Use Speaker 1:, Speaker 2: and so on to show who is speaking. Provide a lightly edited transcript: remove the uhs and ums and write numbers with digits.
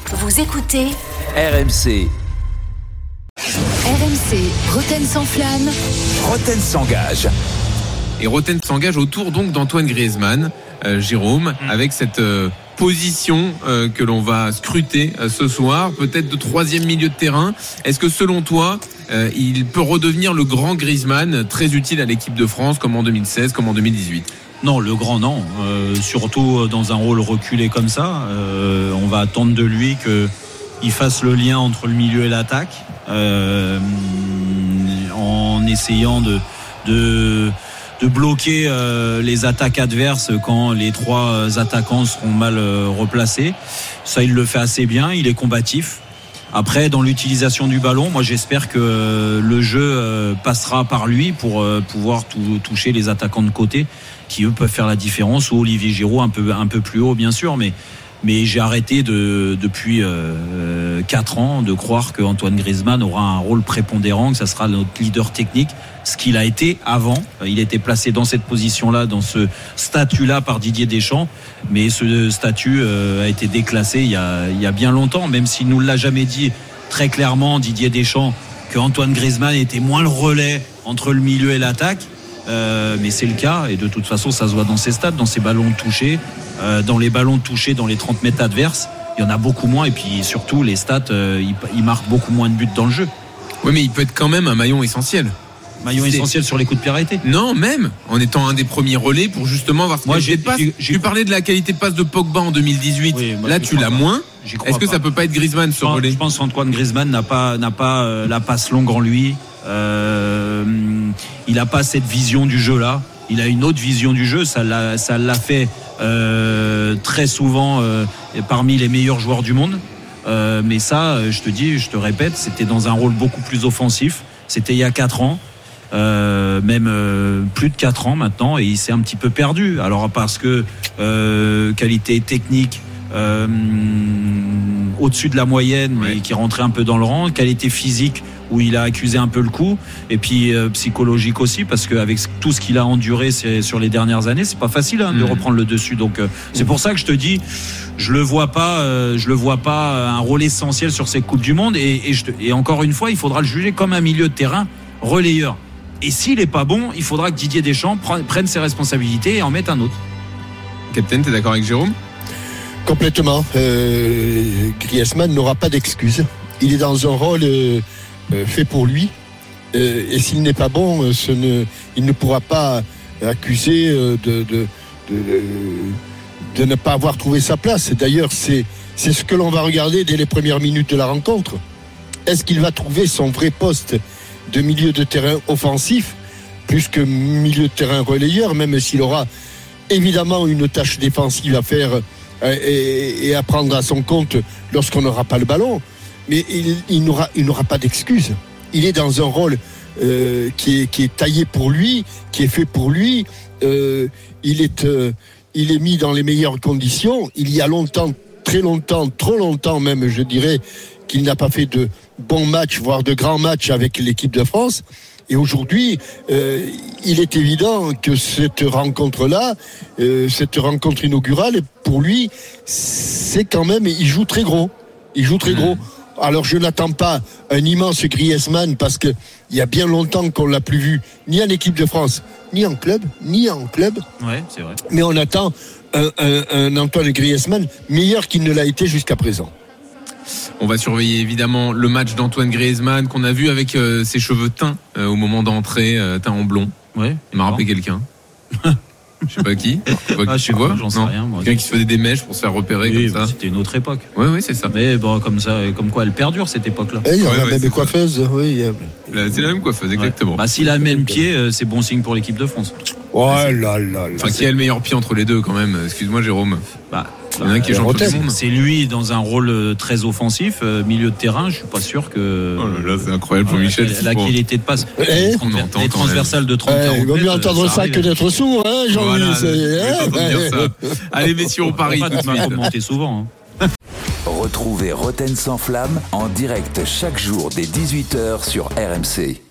Speaker 1: Vous écoutez
Speaker 2: RMC.
Speaker 1: RMC, Roten sans flamme.
Speaker 2: Roten s'engage.
Speaker 3: Et Roten s'engage autour donc d'Antoine Griezmann, Jérôme, avec cette position que l'on va scruter ce soir, peut-être de troisième milieu de terrain. Est-ce que selon toi, il peut redevenir le grand Griezmann, très utile à l'équipe de France, comme en 2016, comme en 2018 ?
Speaker 4: Non, le grand non. Surtout dans un rôle reculé comme ça. On va attendre de lui qu'il fasse le lien entre le milieu et l'attaque, en essayant de bloquer les attaques adverses quand les trois attaquants seront mal replacés. Ça, il le fait assez bien. Il est combatif. Après, dans l'utilisation du ballon, moi j'espère que le jeu passera par lui pour pouvoir toucher les attaquants de côté qui eux peuvent faire la différence, ou Olivier Giroud un peu plus haut bien sûr, mais j'ai arrêté depuis 4 ans de croire qu'Antoine Griezmann aura un rôle prépondérant, que ça sera notre leader technique, ce qu'il a été avant. Il était placé dans cette position-là, dans ce statut-là par Didier Deschamps, mais ce statut a été déclassé il y a bien longtemps, même s'il nous l'a jamais dit très clairement, Didier Deschamps, qu'Antoine Griezmann était moins le relais entre le milieu et l'attaque. Mais c'est le cas, et de toute façon ça se voit dans ses stats, dans ses ballons touchés, dans les ballons touchés dans les 30 mètres adverses, il y en a beaucoup moins, et puis surtout les stats, il marque beaucoup moins de buts dans le jeu.
Speaker 3: Oui, mais il peut être quand même un maillon essentiel.
Speaker 4: Essentiel sur les coups de pied arrêtés.
Speaker 3: Non, même en étant un des premiers relais pour justement avoir j'ai parlé de la qualité de passe de Pogba en 2018. Oui, là tu l'as moins. Est-ce que ça peut pas être Griezmann ce relais ?
Speaker 4: Je pense qu'Antoine Griezmann n'a pas la passe longue en lui. Il n'a pas cette vision du jeu là. Il a une autre vision du jeu. Ça l'a fait très souvent parmi les meilleurs joueurs du monde. Mais ça, je te répète, c'était dans un rôle beaucoup plus offensif. C'était il y a 4 ans. Même plus de 4 ans maintenant, et il s'est un petit peu perdu. Alors parce que qualité technique au-dessus de la moyenne, mais qui rentrait un peu dans le rang, qualité physique où il a accusé un peu le coup, et puis psychologique aussi, parce qu'avec tout ce qu'il a enduré sur les dernières années, c'est pas facile de reprendre le dessus. Donc c'est pour ça que je te dis, je le vois pas un rôle essentiel sur cette Coupe du Monde, et encore une fois, il faudra le juger comme un milieu de terrain relayeur. Et s'il est pas bon, il faudra que Didier Deschamps prenne ses responsabilités et en mette un autre.
Speaker 3: Capitaine, t'es d'accord avec Jérôme ?
Speaker 5: Complètement. Griezmann n'aura pas d'excuses. Il est dans un rôle fait pour lui. Et s'il n'est pas bon, il ne pourra pas accuser de ne pas avoir trouvé sa place. D'ailleurs, c'est ce que l'on va regarder dès les premières minutes de la rencontre. Est-ce qu'il va trouver son vrai poste de milieu de terrain offensif plus que milieu de terrain relayeur, même s'il aura évidemment une tâche défensive à faire et à prendre à son compte lorsqu'on n'aura pas le ballon, mais il n'aura pas d'excuses. Il est dans un rôle qui est taillé pour lui, qui est fait pour lui. Il est mis dans les meilleures conditions. Il y a longtemps, très longtemps, trop longtemps même, je dirais, qu'il n'a pas fait de bons matchs, voire de grands matchs avec l'équipe de France. Et aujourd'hui, il est évident que cette rencontre-là, cette rencontre inaugurale, pour lui, c'est quand même, il joue très gros. Il joue très gros. Alors je n'attends pas un immense Griezmann, parce que il y a bien longtemps qu'on l'a plus vu, ni en équipe de France, ni en club.
Speaker 4: Ouais, c'est vrai.
Speaker 5: Mais on attend un Antoine Griezmann meilleur qu'il ne l'a été jusqu'à présent.
Speaker 3: On va surveiller évidemment le match d'Antoine Griezmann qu'on a vu avec ses cheveux teints au moment d'entrer, teints en blond.
Speaker 4: Ouais.
Speaker 3: Il m'a rappelé quelqu'un. Je sais pas qui.
Speaker 4: Tu vois, j'en sais rien. Moi.
Speaker 3: Quelqu'un qui se faisait des mèches pour se faire repérer comme ça.
Speaker 4: C'était une autre époque.
Speaker 3: Oui, c'est ça.
Speaker 4: Mais bon, comme quoi elle perdure cette époque-là.
Speaker 5: Il y a la même coiffeuse. Oui.
Speaker 3: C'est la même coiffeuse, exactement.
Speaker 4: Bah, s'il a le même pied, c'est bon signe pour l'équipe de France.
Speaker 5: Oh là là.
Speaker 3: Enfin, qui a le meilleur pied entre les deux quand même ? Excuse-moi, Jérôme. Il y en a un qui est champion du monde.
Speaker 4: C'est lui dans un rôle très offensif, milieu de terrain. Je suis pas sûr que.
Speaker 3: Oh là là, c'est incroyable pour Michel.
Speaker 4: La qualité de passe, les transversales de 30-40
Speaker 5: il vaut mieux entendre ça que d'être sourd, hein, Jean-Louis.
Speaker 3: Allez, messieurs, on parie tout de suite.
Speaker 4: Monter souvent.
Speaker 2: Retrouvez Roten sans flamme en direct chaque jour dès 18h sur RMC.